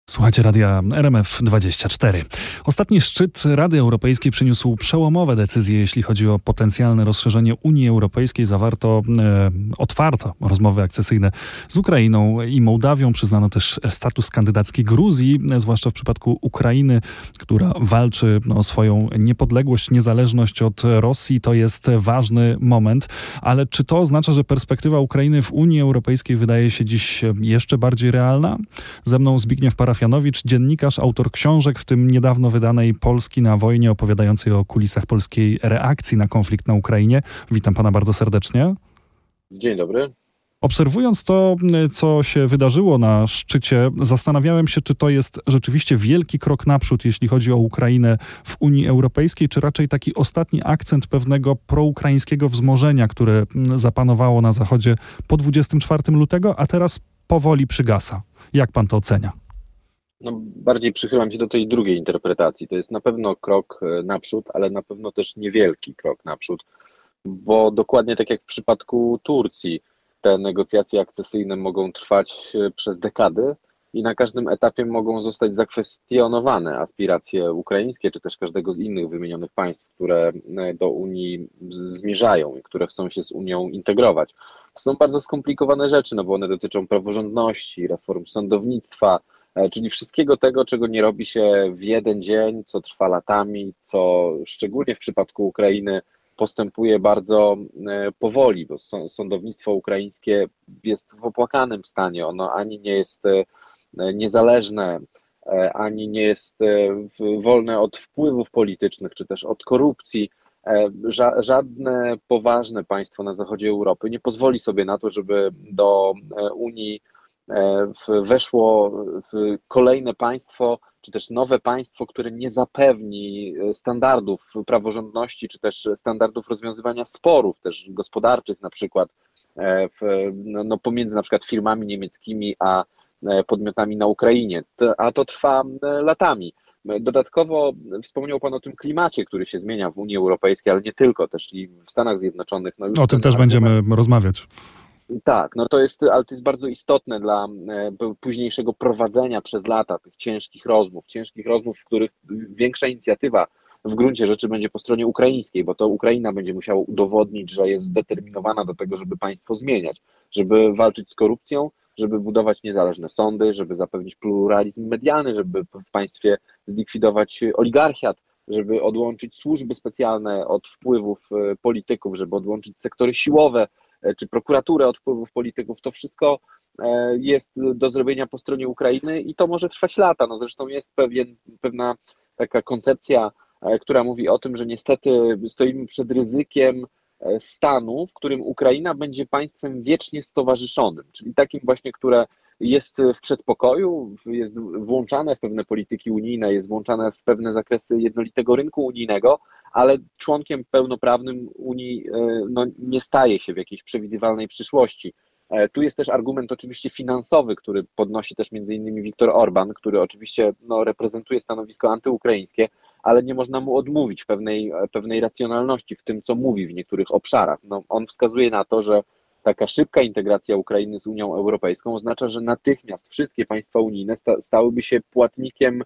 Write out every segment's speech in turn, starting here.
Słuchajcie radia RMF24. Ostatni szczyt Rady Europejskiej przyniósł przełomowe decyzje, jeśli chodzi o potencjalne rozszerzenie Unii Europejskiej. Otwarto rozmowy akcesyjne z Ukrainą i Mołdawią. Przyznano też status kandydacki Gruzji, zwłaszcza w przypadku Ukrainy, która walczy o swoją niepodległość, niezależność od Rosji. To jest ważny moment. Ale czy to oznacza, że perspektywa Ukrainy w Unii Europejskiej wydaje się dziś jeszcze bardziej realna? Ze mną Zbigniew Parafianowicz, dziennikarz, autor książek, w tym niedawno wydanej Polski na wojnie, opowiadającej o kulisach polskiej reakcji na konflikt na Ukrainie. Witam pana bardzo serdecznie. Dzień dobry. Obserwując to, co się wydarzyło na szczycie, zastanawiałem się, czy to jest rzeczywiście wielki krok naprzód, jeśli chodzi o Ukrainę w Unii Europejskiej, czy raczej taki ostatni akcent pewnego proukraińskiego wzmożenia, które zapanowało na Zachodzie po 24 lutego, a teraz powoli przygasa. Jak pan to ocenia? Bardziej przychylam się do tej drugiej interpretacji. To jest na pewno krok naprzód, ale na pewno też niewielki krok naprzód, bo dokładnie tak jak w przypadku Turcji, te negocjacje akcesyjne mogą trwać przez dekady i na każdym etapie mogą zostać zakwestionowane aspiracje ukraińskie, czy też każdego z innych wymienionych państw, które do Unii zmierzają i które chcą się z Unią integrować. To są bardzo skomplikowane rzeczy, bo one dotyczą praworządności, reform sądownictwa, czyli wszystkiego tego, czego nie robi się w jeden dzień, co trwa latami, co szczególnie w przypadku Ukrainy postępuje bardzo powoli, bo sądownictwo ukraińskie jest w opłakanym stanie. Ono ani nie jest niezależne, ani nie jest wolne od wpływów politycznych, czy też od korupcji. Żadne poważne państwo na zachodzie Europy nie pozwoli sobie na to, żeby do Unii weszło w kolejne państwo, czy też nowe państwo, które nie zapewni standardów praworządności, czy też standardów rozwiązywania sporów, też gospodarczych na przykład, pomiędzy na przykład firmami niemieckimi a podmiotami na Ukrainie, a to trwa latami. Dodatkowo wspomniał pan o tym klimacie, który się zmienia w Unii Europejskiej, ale nie tylko, też i w Stanach Zjednoczonych. O tym też będziemy rozmawiać. Tak, ale to jest bardzo istotne dla późniejszego prowadzenia przez lata tych ciężkich rozmów, w których większa inicjatywa w gruncie rzeczy będzie po stronie ukraińskiej, bo to Ukraina będzie musiała udowodnić, że jest zdeterminowana do tego, żeby państwo zmieniać, żeby walczyć z korupcją, żeby budować niezależne sądy, żeby zapewnić pluralizm medialny, żeby w państwie zlikwidować oligarchiat, żeby odłączyć służby specjalne od wpływów polityków, żeby odłączyć sektory siłowe, czy prokuraturę od wpływów polityków. To wszystko jest do zrobienia po stronie Ukrainy i to może trwać lata. Zresztą jest pewna taka koncepcja, która mówi o tym, że niestety stoimy przed ryzykiem stanu, w którym Ukraina będzie państwem wiecznie stowarzyszonym, czyli takim właśnie, które jest w przedpokoju, jest włączane w pewne polityki unijne, jest włączane w pewne zakresy jednolitego rynku unijnego, ale członkiem pełnoprawnym Unii nie staje się w jakiejś przewidywalnej przyszłości. Tu jest też argument oczywiście finansowy, który podnosi też między innymi Viktor Orban, który oczywiście reprezentuje stanowisko antyukraińskie, ale nie można mu odmówić pewnej racjonalności w tym, co mówi w niektórych obszarach. On wskazuje na to, że taka szybka integracja Ukrainy z Unią Europejską oznacza, że natychmiast wszystkie państwa unijne stałyby się płatnikiem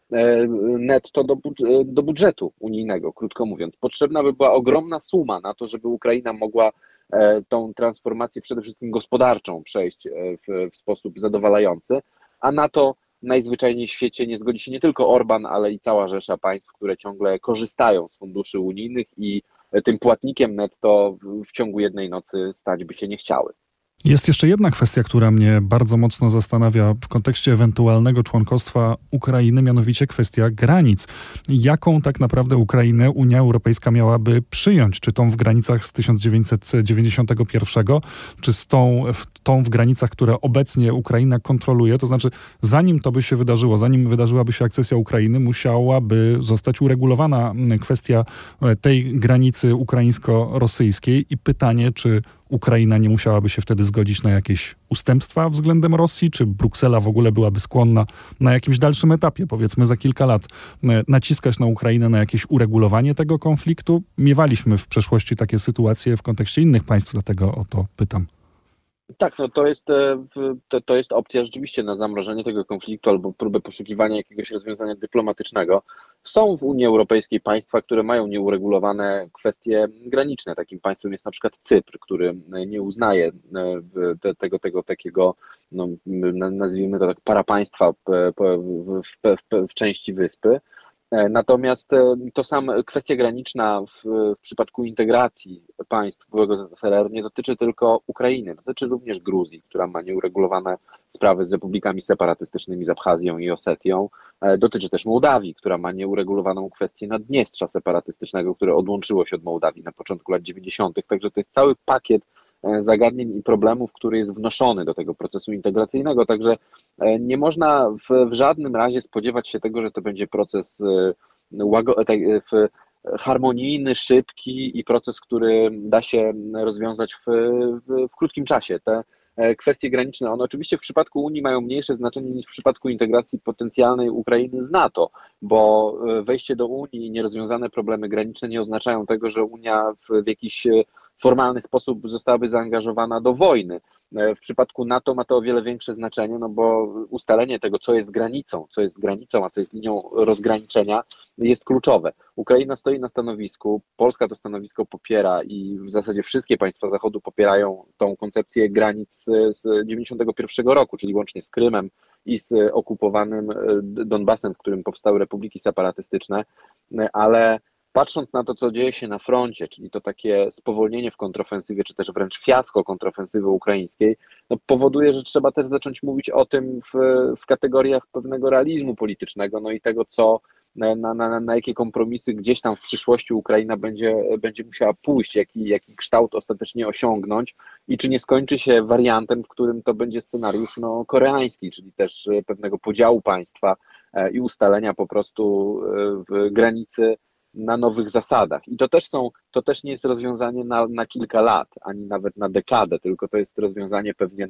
netto do budżetu unijnego, krótko mówiąc. Potrzebna by była ogromna suma na to, żeby Ukraina mogła tą transformację przede wszystkim gospodarczą przejść w sposób zadowalający, a na to najzwyczajniej w świecie nie zgodzi się nie tylko Orban, ale i cała rzesza państw, które ciągle korzystają z funduszy unijnych i tym płatnikiem netto w ciągu jednej nocy stać by się nie chciały. Jest jeszcze jedna kwestia, która mnie bardzo mocno zastanawia w kontekście ewentualnego członkostwa Ukrainy, mianowicie kwestia granic. Jaką tak naprawdę Ukrainę Unia Europejska miałaby przyjąć? Czy tą w granicach z 1991, czy z tą w granicach, które obecnie Ukraina kontroluje? To znaczy, zanim to by się wydarzyło, zanim wydarzyłaby się akcesja Ukrainy, musiałaby zostać uregulowana kwestia tej granicy ukraińsko-rosyjskiej i pytanie, czy Ukraina nie musiałaby się wtedy zgodzić na jakieś ustępstwa względem Rosji, czy Bruksela w ogóle byłaby skłonna na jakimś dalszym etapie, powiedzmy za kilka lat, naciskać na Ukrainę na jakieś uregulowanie tego konfliktu? Miewaliśmy w przeszłości takie sytuacje w kontekście innych państw, dlatego o to pytam. Tak, no to jest opcja rzeczywiście na zamrożenie tego konfliktu albo próbę poszukiwania jakiegoś rozwiązania dyplomatycznego. Są w Unii Europejskiej państwa, które mają nieuregulowane kwestie graniczne. Takim państwem jest na przykład Cypr, który nie uznaje tego takiego, no, nazwijmy to tak, parapaństwa w części wyspy. Natomiast to samo kwestia graniczna w przypadku integracji państw byłego ZSRR nie dotyczy tylko Ukrainy, dotyczy również Gruzji, która ma nieuregulowane sprawy z republikami separatystycznymi, z Abchazją i Osetią. Dotyczy też Mołdawii, która ma nieuregulowaną kwestię Naddniestrza separatystycznego, które odłączyło się od Mołdawii na początku lat 90. Także to jest cały pakiet zagadnień i problemów, który jest wnoszony do tego procesu integracyjnego. Także nie można w żadnym razie spodziewać się tego, że to będzie proces harmonijny, szybki i proces, który da się rozwiązać w krótkim czasie. Te kwestie graniczne, one oczywiście w przypadku Unii mają mniejsze znaczenie niż w przypadku integracji potencjalnej Ukrainy z NATO, bo wejście do Unii i nierozwiązane problemy graniczne nie oznaczają tego, że Unia w jakiś formalny sposób zostałaby zaangażowana do wojny. W przypadku NATO ma to o wiele większe znaczenie, no bo ustalenie tego, co jest granicą, a co jest linią rozgraniczenia, jest kluczowe. Ukraina stoi na stanowisku, Polska to stanowisko popiera i w zasadzie wszystkie państwa Zachodu popierają tą koncepcję granic z 1991 roku, czyli łącznie z Krymem i z okupowanym Donbasem, w którym powstały republiki separatystyczne, ale patrząc na to, co dzieje się na froncie, czyli to takie spowolnienie w kontrofensywie, czy też wręcz fiasko kontrofensywy ukraińskiej, no powoduje, że trzeba też zacząć mówić o tym w kategoriach pewnego realizmu politycznego, no i tego, co na jakie kompromisy gdzieś tam w przyszłości Ukraina będzie musiała pójść, jaki kształt ostatecznie osiągnąć i czy nie skończy się wariantem, w którym to będzie scenariusz koreański, czyli też pewnego podziału państwa i ustalenia po prostu granicy na nowych zasadach. I to też nie jest rozwiązanie na kilka lat, ani nawet na dekadę, tylko to jest rozwiązanie pewnie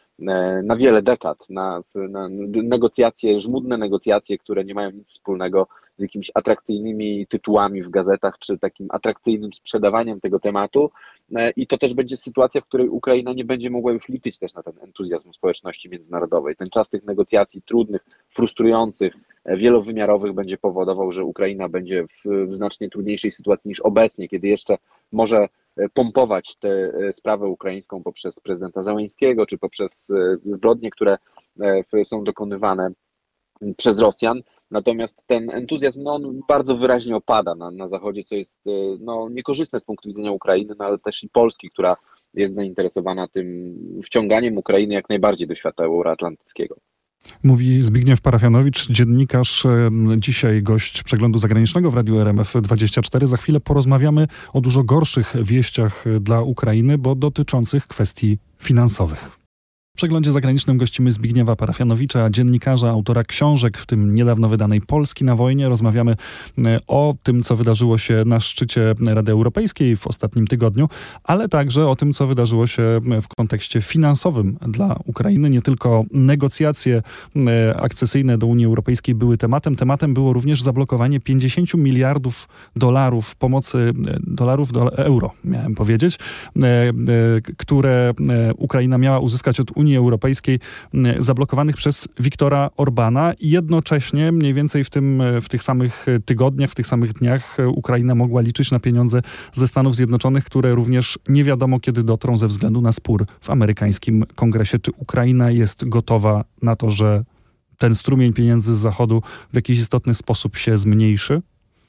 na wiele dekad, na negocjacje, żmudne negocjacje, które nie mają nic wspólnego z jakimiś atrakcyjnymi tytułami w gazetach, czy takim atrakcyjnym sprzedawaniem tego tematu. I to też będzie sytuacja, w której Ukraina nie będzie mogła już liczyć też na ten entuzjazm społeczności międzynarodowej. Ten czas tych negocjacji trudnych, frustrujących, wielowymiarowych będzie powodował, że Ukraina będzie w znacznie trudniejszej sytuacji niż obecnie, kiedy jeszcze może pompować tę sprawę ukraińską poprzez prezydenta Zełenskiego, czy poprzez zbrodnie, które są dokonywane przez Rosjan. Natomiast ten entuzjazm, no, on bardzo wyraźnie opada na Zachodzie, co jest niekorzystne z punktu widzenia Ukrainy, no, ale też i Polski, która jest zainteresowana tym wciąganiem Ukrainy jak najbardziej do świata euroatlantyckiego. Mówi Zbigniew Parafianowicz, dziennikarz, dzisiaj gość przeglądu zagranicznego w Radiu RMF24. Za chwilę porozmawiamy o dużo gorszych wieściach dla Ukrainy, bo dotyczących kwestii finansowych. W przeglądzie zagranicznym gościmy Zbigniewa Parafianowicza, dziennikarza, autora książek, w tym niedawno wydanej Polski na wojnie. Rozmawiamy o tym, co wydarzyło się na szczycie Rady Europejskiej w ostatnim tygodniu, ale także o tym, co wydarzyło się w kontekście finansowym dla Ukrainy. Nie tylko negocjacje akcesyjne do Unii Europejskiej były tematem. Tematem było również zablokowanie 50 miliardów dolarów pomocy, euro, miałem powiedzieć, które Ukraina miała uzyskać od Unii Europejskiej, zablokowanych przez Viktora Orbana i jednocześnie mniej więcej w tych samych tygodniach, w tych samych dniach Ukraina mogła liczyć na pieniądze ze Stanów Zjednoczonych, które również nie wiadomo kiedy dotrą ze względu na spór w amerykańskim kongresie. Czy Ukraina jest gotowa na to, że ten strumień pieniędzy z Zachodu w jakiś istotny sposób się zmniejszy?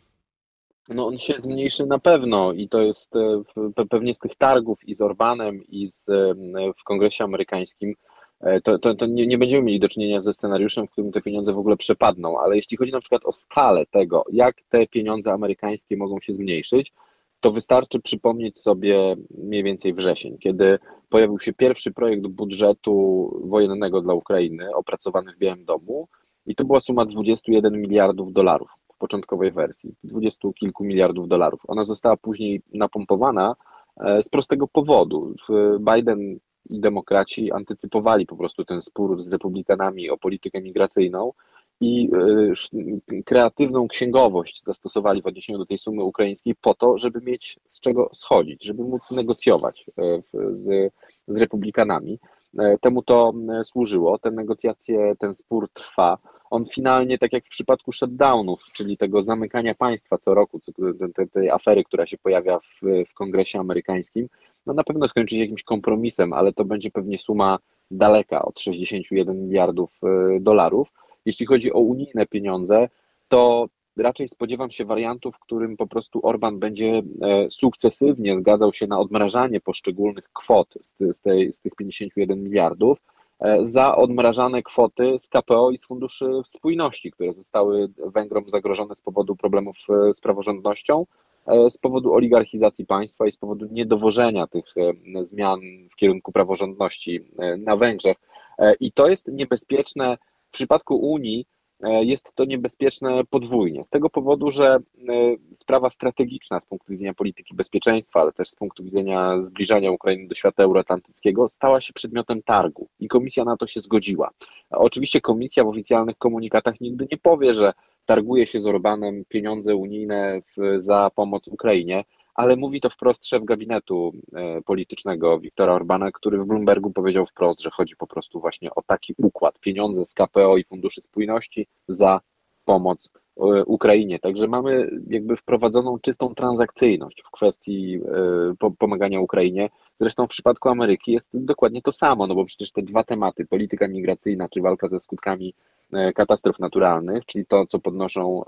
No on się zmniejszy na pewno i to jest pewnie z tych targów i z Orbanem i w Kongresie amerykańskim to nie będziemy mieli do czynienia ze scenariuszem, w którym te pieniądze w ogóle przepadną, ale jeśli chodzi na przykład o skalę tego, jak te pieniądze amerykańskie mogą się zmniejszyć, to wystarczy przypomnieć sobie mniej więcej wrzesień, kiedy pojawił się pierwszy projekt budżetu wojennego dla Ukrainy opracowany w Białym Domu i to była suma 21 miliardów dolarów. W początkowej wersji, 20 kilku miliardów dolarów. Ona została później napompowana z prostego powodu. Biden i demokraci antycypowali po prostu ten spór z republikanami o politykę migracyjną i kreatywną księgowość zastosowali w odniesieniu do tej sumy ukraińskiej po to, żeby mieć z czego schodzić, żeby móc negocjować z republikanami. Temu to służyło, te negocjacje, ten spór trwa. On finalnie, tak jak w przypadku shutdownów, czyli tego zamykania państwa co roku, tej afery, która się pojawia w Kongresie amerykańskim, no na pewno skończy się jakimś kompromisem, ale to będzie pewnie suma daleka od 61 miliardów dolarów. Jeśli chodzi o unijne pieniądze, to raczej spodziewam się wariantu, w którym po prostu Orban będzie sukcesywnie zgadzał się na odmrażanie poszczególnych kwot z tych 51 miliardów za odmrażane kwoty z KPO i z funduszy spójności, które zostały Węgrom zagrożone z powodu problemów z praworządnością, z powodu oligarchizacji państwa i z powodu niedowożenia tych zmian w kierunku praworządności na Węgrzech. I to jest niebezpieczne w przypadku Unii. Jest to niebezpieczne podwójnie, z tego powodu, że sprawa strategiczna z punktu widzenia polityki bezpieczeństwa, ale też z punktu widzenia zbliżania Ukrainy do świata euroatlantyckiego stała się przedmiotem targu i Komisja na to się zgodziła. Oczywiście Komisja w oficjalnych komunikatach nigdy nie powie, że targuje się z Orbanem pieniądze unijne za pomoc Ukrainie, ale mówi to wprost szef gabinetu politycznego Viktora Orbana, który w Bloombergu powiedział wprost, że chodzi po prostu właśnie o taki układ, pieniądze z KPO i Funduszy Spójności za pomoc Ukrainie. Także mamy jakby wprowadzoną czystą transakcyjność w kwestii pomagania Ukrainie. Zresztą w przypadku Ameryki jest dokładnie to samo, no bo przecież te dwa tematy, polityka migracyjna czy walka ze skutkami katastrof naturalnych, czyli to, co podnoszą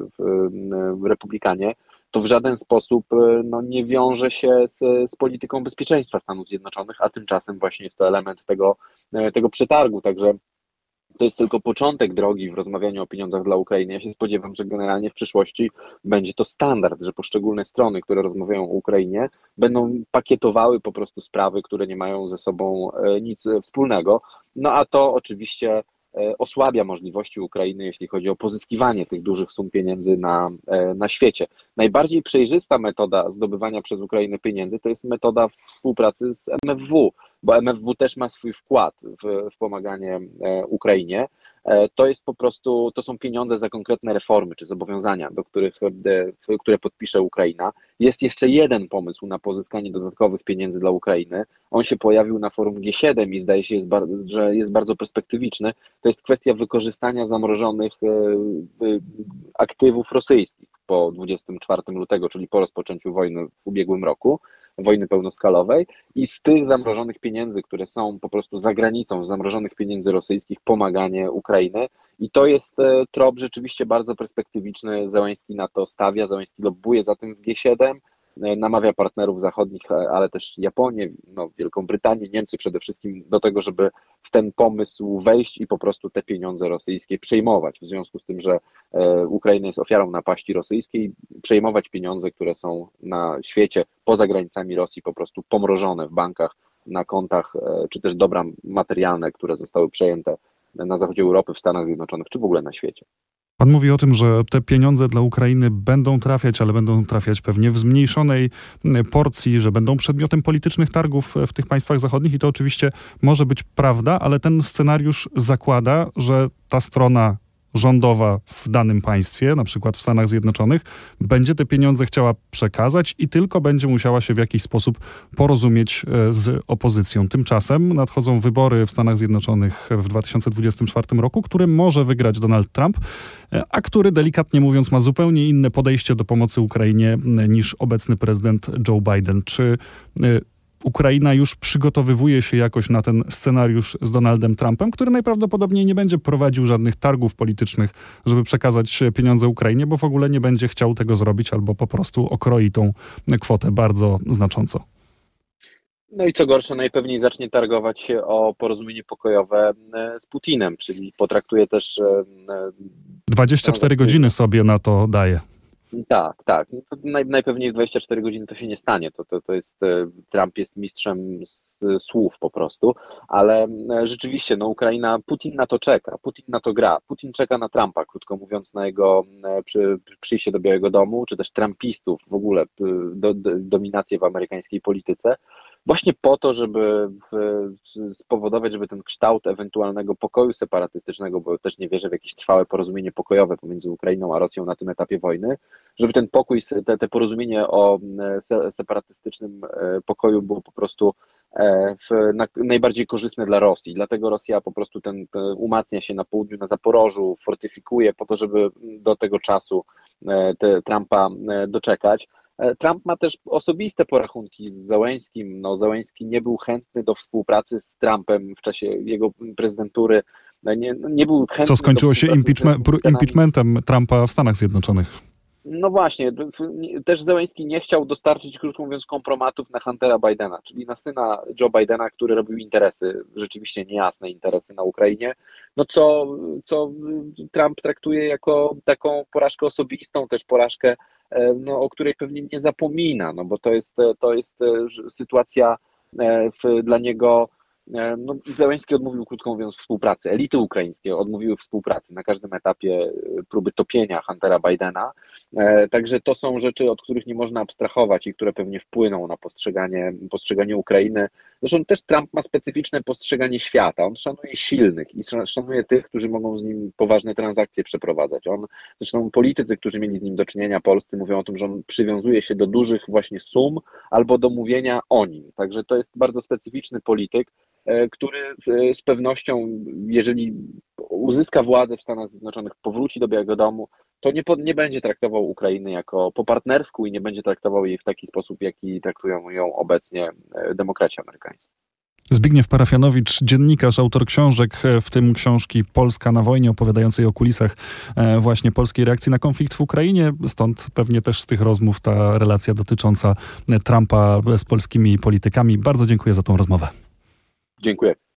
republikanie, to w żaden sposób no, nie wiąże się z polityką bezpieczeństwa Stanów Zjednoczonych, a tymczasem właśnie jest to element tego przetargu. Także to jest tylko początek drogi w rozmawianiu o pieniądzach dla Ukrainy. Ja się spodziewam, że generalnie w przyszłości będzie to standard, że poszczególne strony, które rozmawiają o Ukrainie, będą pakietowały po prostu sprawy, które nie mają ze sobą nic wspólnego. No a to oczywiście osłabia możliwości Ukrainy, jeśli chodzi o pozyskiwanie tych dużych sum pieniędzy na świecie. Najbardziej przejrzysta metoda zdobywania przez Ukrainę pieniędzy to jest metoda współpracy z MFW, bo MFW też ma swój wkład w pomaganie Ukrainie. To jest po prostu, to są pieniądze za konkretne reformy czy zobowiązania, które podpisze Ukraina. Jest jeszcze jeden pomysł na pozyskanie dodatkowych pieniędzy dla Ukrainy. On się pojawił na forum G7 i zdaje się, że jest bardzo perspektywiczny. To jest kwestia wykorzystania zamrożonych aktywów rosyjskich po 24 lutego, czyli po rozpoczęciu wojny w ubiegłym roku, wojny pełnoskalowej, i z tych zamrożonych pieniędzy, które są po prostu za granicą, z zamrożonych pieniędzy rosyjskich, pomaganie Ukrainy. I to jest trop rzeczywiście bardzo perspektywiczny. Zełenski na to stawia, Zełenski lobbuje za tym w G7, namawia partnerów zachodnich, ale też Japonię, no, Wielką Brytanię, Niemcy przede wszystkim do tego, żeby w ten pomysł wejść i po prostu te pieniądze rosyjskie przejmować. W związku z tym, że Ukraina jest ofiarą napaści rosyjskiej, przejmować pieniądze, które są na świecie, poza granicami Rosji, po prostu pomrożone w bankach, na kontach, czy też dobra materialne, które zostały przejęte na zachodzie Europy, w Stanach Zjednoczonych, czy w ogóle na świecie. Pan mówi o tym, że te pieniądze dla Ukrainy będą trafiać, ale będą trafiać pewnie w zmniejszonej porcji, że będą przedmiotem politycznych targów w tych państwach zachodnich i to oczywiście może być prawda, ale ten scenariusz zakłada, że ta strona rządowa w danym państwie, na przykład w Stanach Zjednoczonych, będzie te pieniądze chciała przekazać i tylko będzie musiała się w jakiś sposób porozumieć z opozycją. Tymczasem nadchodzą wybory w Stanach Zjednoczonych w 2024 roku, który może wygrać Donald Trump, a który delikatnie mówiąc ma zupełnie inne podejście do pomocy Ukrainie niż obecny prezydent Joe Biden. Czy Ukraina już przygotowywuje się jakoś na ten scenariusz z Donaldem Trumpem, który najprawdopodobniej nie będzie prowadził żadnych targów politycznych, żeby przekazać pieniądze Ukrainie, bo w ogóle nie będzie chciał tego zrobić albo po prostu okroi tą kwotę bardzo znacząco? No i co gorsza, najpewniej zacznie targować się o porozumienie pokojowe z Putinem, czyli potraktuje też 24 godziny sobie na to daje. Tak, tak. No to najpewniej w 24 godziny to się nie stanie. To jest, Trump jest mistrzem słów po prostu, ale rzeczywiście, no Ukraina, Putin na to czeka, Putin na to gra. Putin czeka na Trumpa, krótko mówiąc, na jego przyjście do Białego Domu, czy też trumpistów w ogóle, dominację w amerykańskiej polityce. właśnie po to, żeby spowodować, żeby ten kształt ewentualnego pokoju separatystycznego, bo też nie wierzę w jakieś trwałe porozumienie pokojowe pomiędzy Ukrainą a Rosją na tym etapie wojny, żeby ten pokój, te porozumienie o separatystycznym pokoju było po prostu najbardziej korzystne dla Rosji. Dlatego Rosja po prostu umacnia się na południu, na Zaporożu, fortyfikuje po to, żeby do tego czasu Trumpa doczekać. Trump ma też osobiste porachunki z Zełenskim. No, Zełenski nie był chętny do współpracy z Trumpem w czasie jego prezydentury. Nie był chętny. Co skończyło się impeachmentem Trumpa w Stanach Zjednoczonych. No właśnie, też Zełenski nie chciał dostarczyć, krótko mówiąc, kompromatów na Huntera Bidena, czyli na syna Joe Bidena, który robił interesy, rzeczywiście niejasne interesy na Ukrainie, no co Trump traktuje jako taką porażkę osobistą, też porażkę, no, o której pewnie nie zapomina, no bo to jest sytuacja dla niego. No, Zełenski odmówił, krótko mówiąc, współpracy. Elity ukraińskie odmówiły współpracy na każdym etapie próby topienia Huntera Bidena. Także to są rzeczy, od których nie można abstrahować i które pewnie wpłyną na postrzeganie Ukrainy. Zresztą też Trump ma specyficzne postrzeganie świata. On szanuje silnych i szanuje tych, którzy mogą z nim poważne transakcje przeprowadzać. Zresztą politycy, którzy mieli z nim do czynienia, polscy, mówią o tym, że on przywiązuje się do dużych właśnie sum albo do mówienia o nim. Także to jest bardzo specyficzny polityk, który z pewnością, jeżeli uzyska władzę w Stanach Zjednoczonych, powróci do Białego Domu, to nie będzie traktował Ukrainy jako po partnersku i nie będzie traktował jej w taki sposób, jaki traktują ją obecnie demokraci amerykańscy. Zbigniew Parafianowicz, dziennikarz, autor książek, w tym książki Polska na wojnie, opowiadającej o kulisach właśnie polskiej reakcji na konflikt w Ukrainie. Stąd pewnie też z tych rozmów ta relacja dotycząca Trumpa z polskimi politykami. Bardzo dziękuję za tą rozmowę. Dziękuję.